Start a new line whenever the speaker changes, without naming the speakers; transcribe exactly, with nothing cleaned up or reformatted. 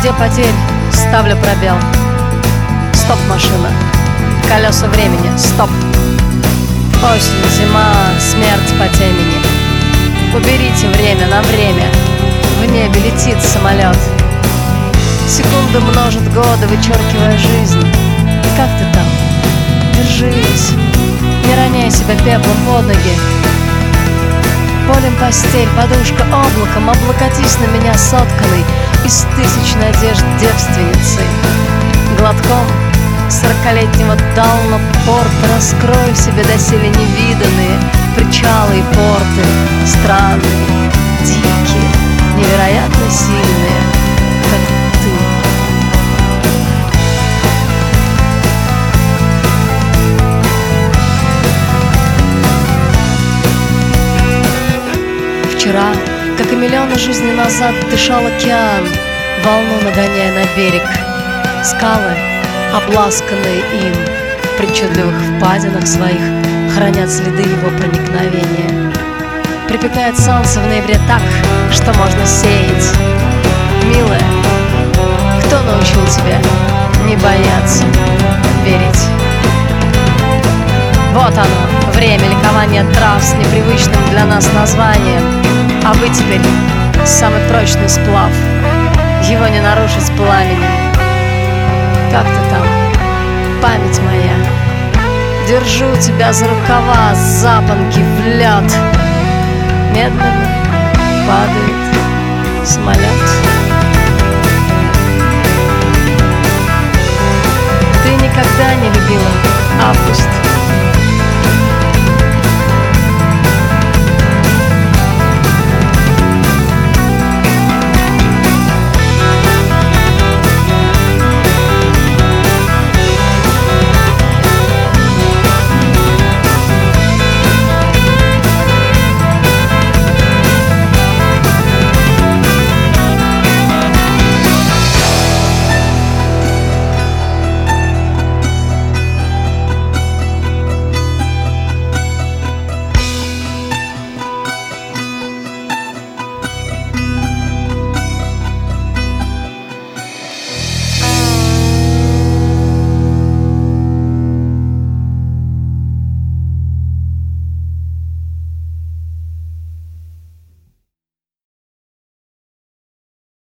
череде потерь ставлю пробел. Стоп, машина, колеса времени, стоп. Осень, зима, смерть по темени. Уберите время на время. В небе летит самолет. Секунды множат годы, вычеркивая жизнь. Как ты там? Держись, не роняй себя пеплом под ноги. Полем постель, подушка облаком, облокотись на меня сотканной из тысяч надежд девственницей. Глотком сорокалетнего далнопорта раскрою в себе доселе невиданные причалы и порты, странные, дикие, невероятно сильные, как ты. Вчера, как и миллионы жизней назад, дышал океан, волну нагоняя на берег. Скалы, обласканные им, в причудливых впадинах своих хранят следы его проникновения. Припекает солнце в ноябре так, что можно сеять. Милая, кто научил тебя не бояться, верить? Вот оно, время ликования трав с непривычным для нас названием. А вы теперь самый прочный сплав, его не нарушить пламенем. Как ты там, память моя? Держу тебя за рукава, запонки в лед. Медленно падают